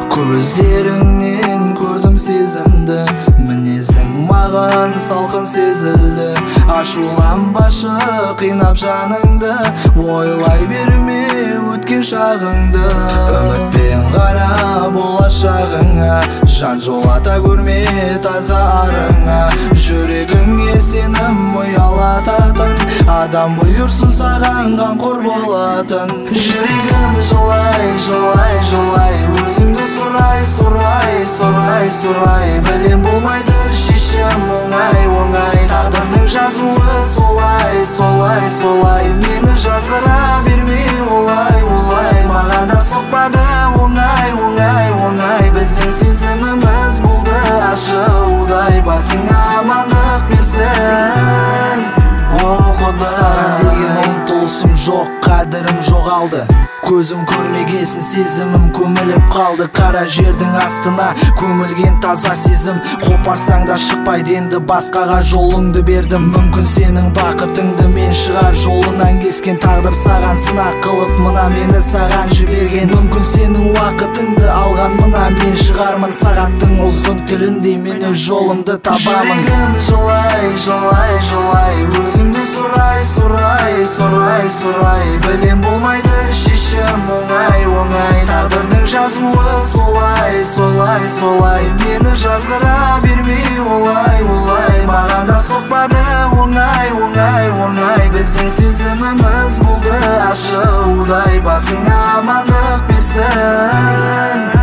Көздеріңнен көрдім сезімді, мінезің маған салқын сезілді. Ашуланбашы қинап жаныңды, ойлай берме өткен шағыңды. Үмітпен қара болашағыңа, жан жолата көрме таза арыңа. Жүрегіңе сенім ұялататын адам бұйырсын саған қамқор болатын. Жүрегім жылай, жылай, жылай, өзіңді сұрай, сұрай, сұрай, сұрай. Білем болмайды шешім оңай, оңай. Тағдырдың жазуы солай, солай, солай. Мені жазғыра берме олай, олай. Маған да соқпады оңай, оңай, оңай. Біздің сезіміміз болды ашудай. Басыңа амандық берсін, о Құдай. Саған деген ұмтылысым жоқ, қадірім жоғалды. Көзім көрмегесін сезімім көміліп қалды. Қара жердің астына көмілген таза сезім. Қопарсаң да шықпайды енді, басқаға жолыңды бердім. Мүмкін сенің бақытыңды мен шығар жолынан кескен. Тағдыр саған сынақ қылып мына мені саған жіберген. Мүмкін сенің уақытыңды алған мына мен шығармын. Сағаттың ұзын тіліндей мен өз жолымды табамын. Жүрегім жылай, жылай, жылай, өзіңді сұрай, сұрай, сұрай, сұрай. Білем болмайды шешім оңай, оңай. Тағдырдың жазуы солай, солай, солай. Мені жазғыра берме олай, олай. Маған да соқпады оңай, оңай, оңай. Біздің сезіміміз болды ашудай. Басыңа амандық берсін.